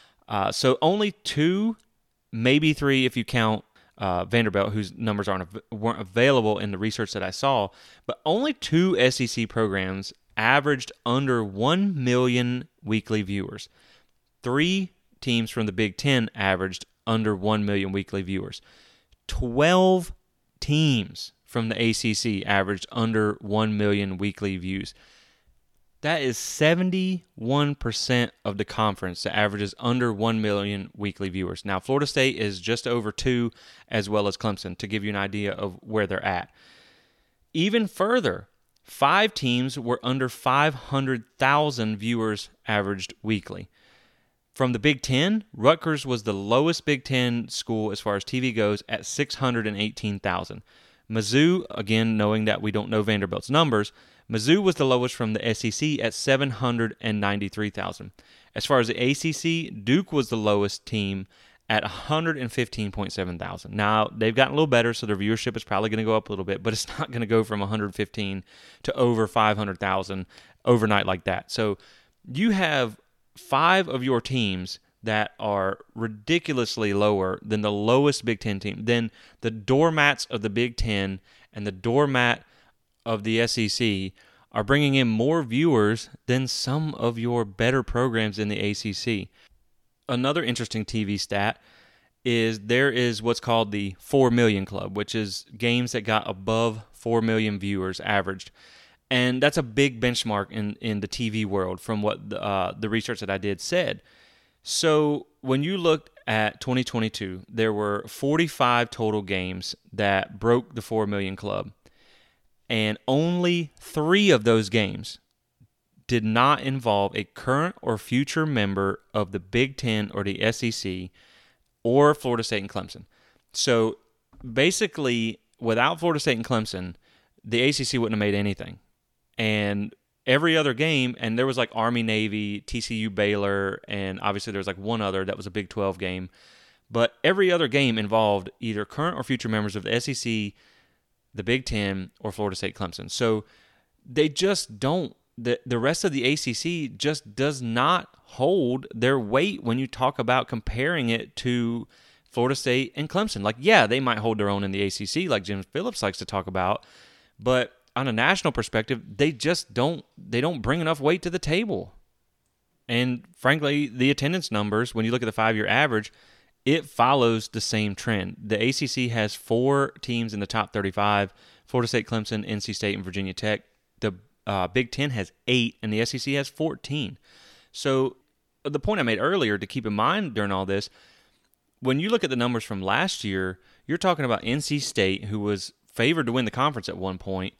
So only 2, maybe 3 if you count Vanderbilt, whose numbers weren't available in the research that I saw, but only 2 SEC programs averaged under 1 million weekly viewers. 3 teams from the Big Ten averaged under 1 million weekly viewers. 12 teams from the ACC averaged under 1 million weekly views. That is 71% of the conference that averages under 1 million weekly viewers. Now, Florida State is just over 2, as well as Clemson, to give you an idea of where they're at. Even further, 5 teams were under 500,000 viewers averaged weekly. From the Big Ten, Rutgers was the lowest Big Ten school as far as TV goes at 618,000. Mizzou, again, knowing that we don't know Vanderbilt's numbers, Mizzou was the lowest from the SEC at 793,000. As far as the ACC, Duke was the lowest team at 115.7 thousand. Now, they've gotten a little better, so their viewership is probably going to go up a little bit, but it's not going to go from 115 to over 500,000 overnight like that. So you have 5 of your teams that are ridiculously lower than the lowest Big Ten team, than the doormats of the Big Ten and the doormat of the SEC are bringing in more viewers than some of your better programs in the ACC. Another interesting TV stat is there is what's called the 4 million club, which is games that got above 4 million viewers averaged. And that's a big benchmark in the TV world from what the research that I did said. So when you looked at 2022, there were 45 total games that broke the 4 million club. And only 3 of those games did not involve a current or future member of the Big Ten or the SEC or Florida State and Clemson. So basically, without Florida State and Clemson, the ACC wouldn't have made anything. And every other game, and there was like Army, Navy, TCU, Baylor, and obviously there was like one other that was a Big 12 game. But every other game involved either current or future members of the SEC, the Big Ten, or Florida State, Clemson. So they just don't. The rest of the ACC just does not hold their weight when you talk about comparing it to Florida State and Clemson. Like, yeah, they might hold their own in the ACC, like Jim Phillips likes to talk about, but on a national perspective, they don't bring enough weight to the table. And frankly, the attendance numbers, when you look at the 5-year average, it follows the same trend. The ACC has 4 teams in the top 35, Florida State, Clemson, NC State, and Virginia Tech. The Big Ten has 8, and the SEC has 14. So the point I made earlier to keep in mind during all this, when you look at the numbers from last year, you're talking about NC State, who was favored to win the conference at one point,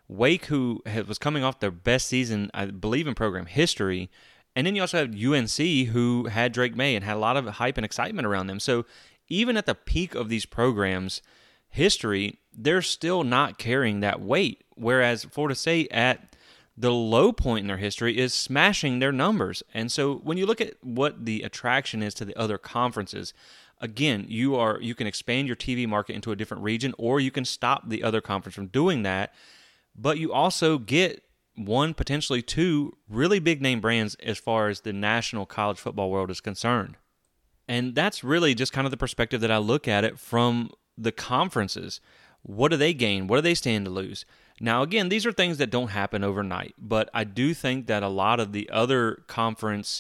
Wake, who was coming off their best season, I believe, in program history. And then you also have UNC, who had Drake May and had a lot of hype and excitement around them. So even at the peak of these programs' history, they're still not carrying that weight. Whereas Florida State, at the low point in their history, is smashing their numbers. And so when you look at what the attraction is to the other conferences, again, you can expand your TV market into a different region, or you can stop the other conference from doing that. But you also get one, potentially two, really big name brands as far as the national college football world is concerned. And that's really just kind of the perspective that I look at it from the conferences. What do they gain? What do they stand to lose? Now, again, these are things that don't happen overnight, but I do think that a lot of the other conference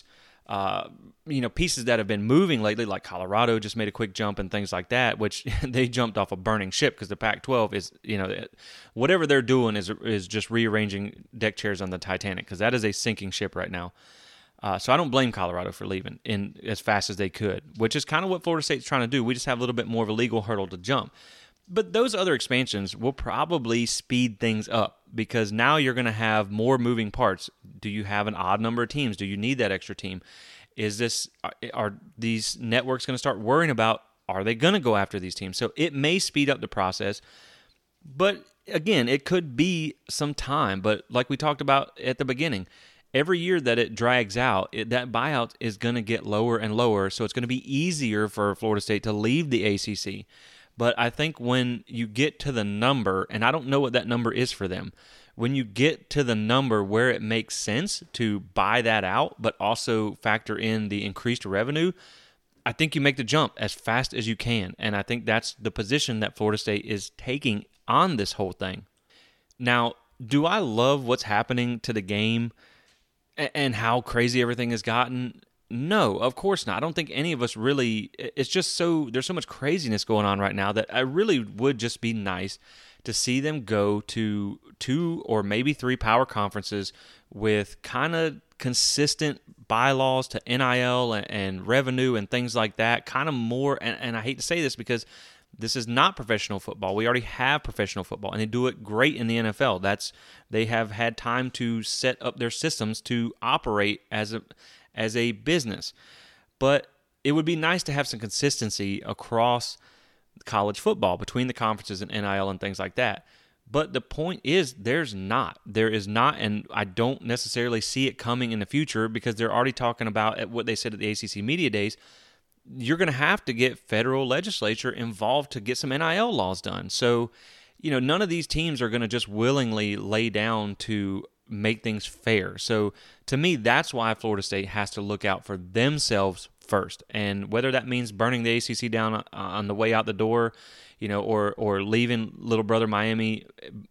pieces that have been moving lately, like Colorado just made a quick jump and things like that, which they jumped off a burning ship because the Pac-12 is, whatever they're doing is just rearranging deck chairs on the Titanic, because that is a sinking ship right now. So I don't blame Colorado for leaving in as fast as they could, which is kind of what Florida State's trying to do. We just have a little bit more of a legal hurdle to jump. But those other expansions will probably speed things up, because now you're going to have more moving parts. Do you have an odd number of teams? Do you need that extra team? Are these networks going to start worrying about, are they going to go after these teams? So it may speed up the process, but again, it could be some time. But like we talked about at the beginning, every year that it drags out, that buyout is going to get lower and lower. So it's going to be easier for Florida State to leave the ACC. But I think when you get to the number, and I don't know what that number is for them, when you get to the number where it makes sense to buy that out, but also factor in the increased revenue, I think you make the jump as fast as you can. And I think that's the position that Florida State is taking on this whole thing. Now, do I love what's happening to the game and how crazy everything has gotten? No, of course not. I don't think any of us really, it's just there's so much craziness going on right now that I really would just be nice to see them go to 2 or maybe 3 power conferences with kind of consistent bylaws to NIL and revenue and things like that, kind of more, and I hate to say this because this is not professional football. We already have professional football, and they do it great in the NFL. They have had time to set up their systems to operate as a business. But it would be nice to have some consistency across college football between the conferences and NIL and things like that. But the point is, there is not, and I don't necessarily see it coming in the future, because they're already talking about, at what they said at the ACC Media Days, you're going to have to get federal legislature involved to get some NIL laws done. So, none of these teams are going to just willingly lay down to make things fair. So to me, that's why Florida State has to look out for themselves first. And whether that means burning the ACC down on the way out the door, or leaving little brother Miami,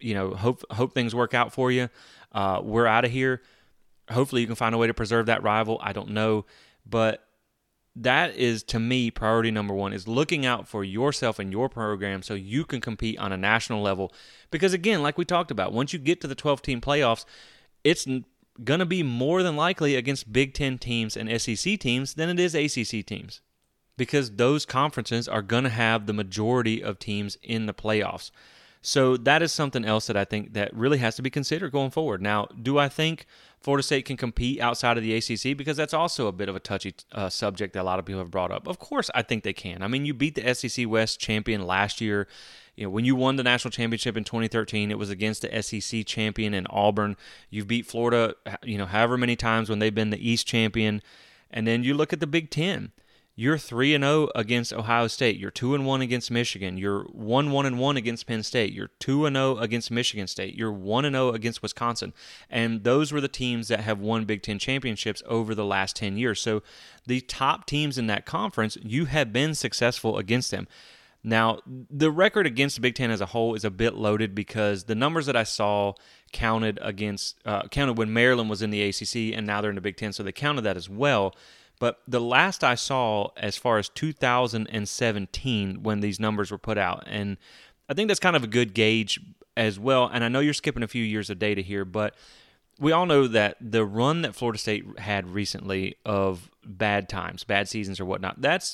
hope things work out for you. We're out of here. Hopefully you can find a way to preserve that rival. I don't know. But that is, to me, priority number one, is looking out for yourself and your program so you can compete on a national level. Because, again, like we talked about, once you get to the 12-team playoffs, it's going to be more than likely against Big Ten teams and SEC teams than it is ACC teams, because those conferences are going to have the majority of teams in the playoffs. So that is something else that I think that really has to be considered going forward. Now, do I think Florida State can compete outside of the ACC? Because that's also a bit of a touchy subject that a lot of people have brought up. Of course, I think they can. I mean, you beat the SEC West champion last year. When you won the national championship in 2013, it was against the SEC champion in Auburn. You've beat Florida, however many times when they've been the East champion. And then you look at the Big Ten. You're 3-0 against Ohio State. You're 2-1 against Michigan. You're 1-1 against Penn State. You're 2-0 against Michigan State. You're 1-0 against Wisconsin. And those were the teams that have won Big Ten championships over the last 10 years. So the top teams in that conference, you have been successful against them. Now, the record against the Big Ten as a whole is a bit loaded, because the numbers that I saw counted when Maryland was in the ACC, and now they're in the Big Ten, so they counted that as well. But the last I saw, as far as 2017, when these numbers were put out, and I think that's kind of a good gauge as well. And I know you're skipping a few years of data here, but we all know that the run that Florida State had recently of bad times, bad seasons or whatnot, that's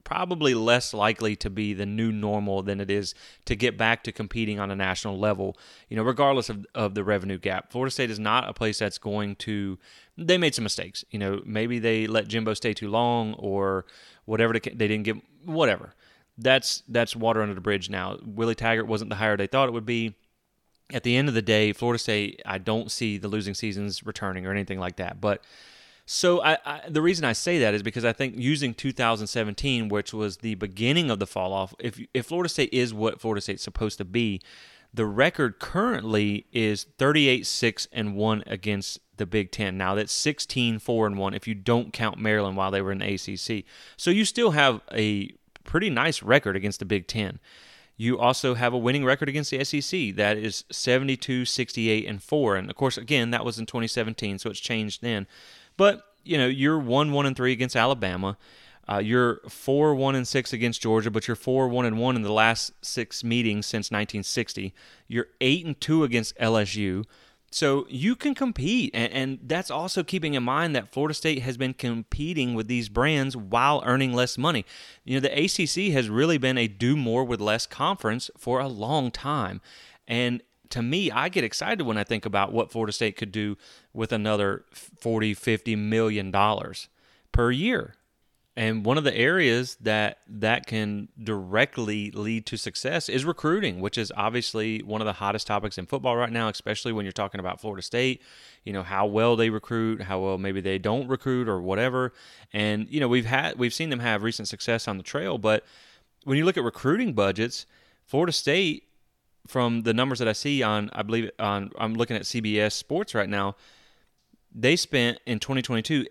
probably less likely to be the new normal than it is to get back to competing on a national level, regardless of the revenue gap. Florida State is not a place that's going to – they made some mistakes. Maybe they let Jimbo stay too long or whatever. They didn't get – whatever. That's water under the bridge now. Willie Taggart wasn't the hire they thought it would be. At the end of the day, Florida State, I don't see the losing seasons returning or anything like that. But so the reason I say that is because I think using 2017, which was the beginning of the fall off, if Florida State is what Florida State's supposed to be, the record currently is 38-6-1 against the Big Ten. Now that's 16-4-1 if you don't count Maryland while they were in the ACC. So you still have a pretty nice record against the Big Ten. You also have a winning record against the SEC. That is 72-68-4. And, of course, again, that was in 2017, so it's changed then. But, you're 1-1-3 against Alabama. You're 4-1-6 against Georgia, but you're 4-1-1 in the last 6 meetings since 1960. You're 8-2 against LSU. So you can compete, and that's also keeping in mind that Florida State has been competing with these brands while earning less money. The ACC has really been a do more with less conference for a long time. And to me, I get excited when I think about what Florida State could do with another $40-50 million per year. And one of the areas that can directly lead to success is recruiting, which is obviously one of the hottest topics in football right now, especially when you're talking about Florida State, how well they recruit, how well maybe they don't recruit or whatever. And, we've seen them have recent success on the trail, but when you look at recruiting budgets, Florida State, from the numbers that I see I'm looking at CBS Sports right now, they spent in 2022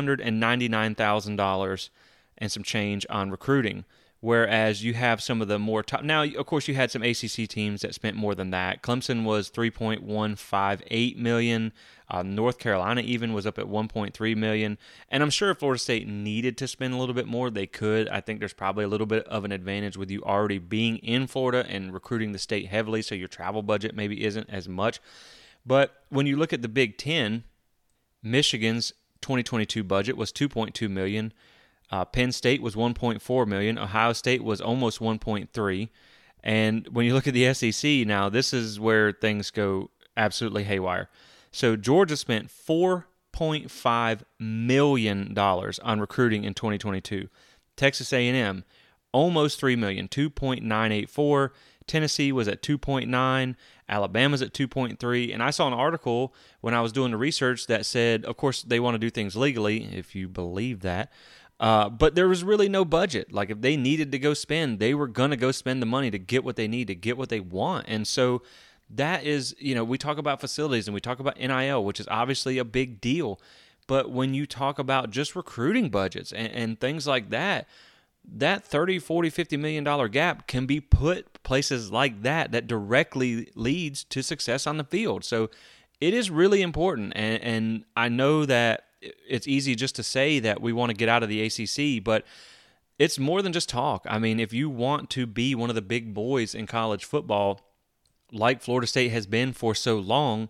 $899,000 and some change on recruiting, whereas you have some of the more top. Now, of course, you had some ACC teams that spent more than that. Clemson was $3.158 million. North Carolina even was up at $1.3 million. And I'm sure if Florida State needed to spend a little bit more, they could. I think there's probably a little bit of an advantage with you already being in Florida and recruiting the state heavily, so your travel budget maybe isn't as much. But when you look at the Big Ten, Michigan's 2022 budget was $2.2 million. Penn State was $1.4 million. Ohio State was almost $1.3 million. And when you look at the SEC now, this is where things go absolutely haywire. So Georgia spent $4.5 million on recruiting in 2022. Texas A&M, almost $3 million, $2.984. Tennessee was at 2.9, Alabama's at 2.3, and I saw an article when I was doing the research that said, of course, they want to do things legally, if you believe that, but there was really no budget. Like, if they needed to go spend, they were going to go spend the money to get what they need, to get what they want, and so that is, we talk about facilities and we talk about NIL, which is obviously a big deal, but when you talk about just recruiting budgets and things like that, that $30, $40, $50 million gap can be put places like that directly leads to success on the field. So it is really important. And I know that it's easy just to say that we want to get out of the ACC, but it's more than just talk. I mean, if you want to be one of the big boys in college football, like Florida State has been for so long,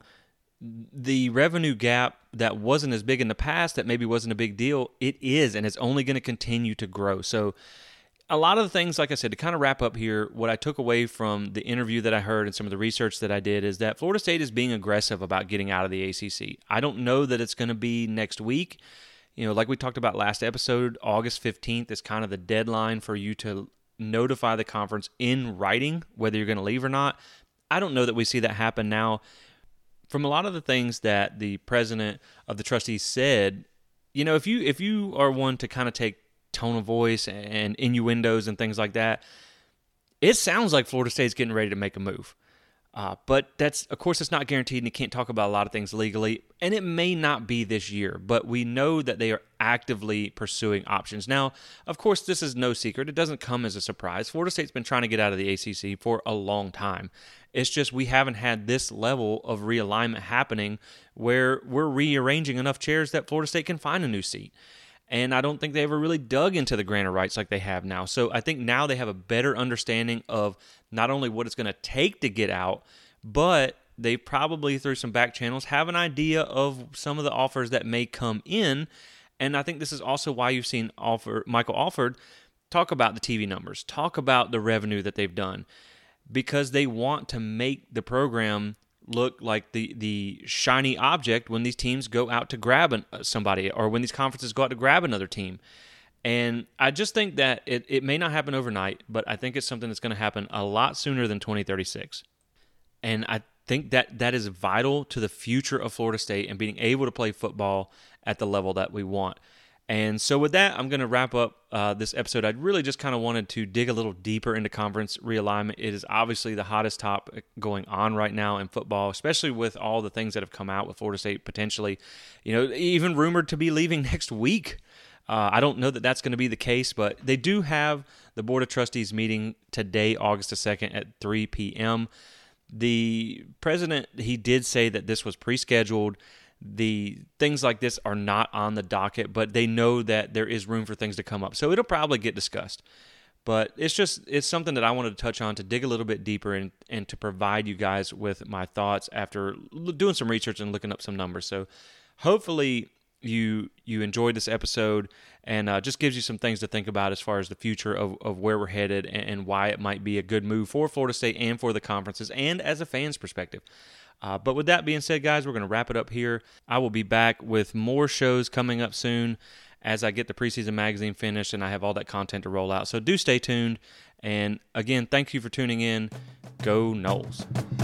the revenue gap that wasn't as big in the past, that maybe wasn't a big deal, it is, and it's only going to continue to grow. So a lot of the things, like I said, to kind of wrap up here, what I took away from the interview that I heard and some of the research that I did is that Florida State is being aggressive about getting out of the ACC. I don't know that it's going to be next week. Like we talked about last episode, August 15th is kind of the deadline for you to notify the conference in writing whether you're going to leave or not. I don't know that we see that happen now. From a lot of the things that the president of the trustees said, if you are one to kind of take tone of voice and innuendos and things like that, it sounds like Florida State's getting ready to make a move. But that's, of course, it's not guaranteed, and you can't talk about a lot of things legally, and it may not be this year, but we know that they are actively pursuing options. Now, of course, this is no secret. It doesn't come as a surprise. Florida State's been trying to get out of the ACC for a long time. It's just we haven't had this level of realignment happening where we're rearranging enough chairs that Florida State can find a new seat. And I don't think they ever really dug into the grant of rights like they have now. So I think now they have a better understanding of not only what it's going to take to get out, but they probably, through some back channels, have an idea of some of the offers that may come in. And I think this is also why you've seen Michael Alford talk about the TV numbers, talk about the revenue that they've done, because they want to make the program look like the shiny object when these teams go out to grab somebody, or when these conferences go out to grab another team. And I just think that it may not happen overnight, but I think it's something that's going to happen a lot sooner than 2036. And I think that is vital to the future of Florida State and being able to play football at the level that we want. And so with that, I'm going to wrap up this episode. I really just kind of wanted to dig a little deeper into conference realignment. It is obviously the hottest topic going on right now in football, especially with all the things that have come out with Florida State potentially, even rumored to be leaving next week. I don't know that that's going to be the case, but they do have the Board of Trustees meeting today, August the 2nd at 3 p.m. The president, he did say that this was pre-scheduled. The things like this are not on the docket, but they know that there is room for things to come up. So it'll probably get discussed. But it's something that I wanted to touch on to dig a little bit deeper and to provide you guys with my thoughts after doing some research and looking up some numbers. So hopefully you enjoyed this episode, and just gives you some things to think about as far as the future of where we're headed and why it might be a good move for Florida State and for the conferences and as a fan's perspective. But with that being said, guys, we're going to wrap it up here. I will be back with more shows coming up soon as I get the preseason magazine finished and I have all that content to roll out. So do stay tuned. And again, thank you for tuning in. Go Noles.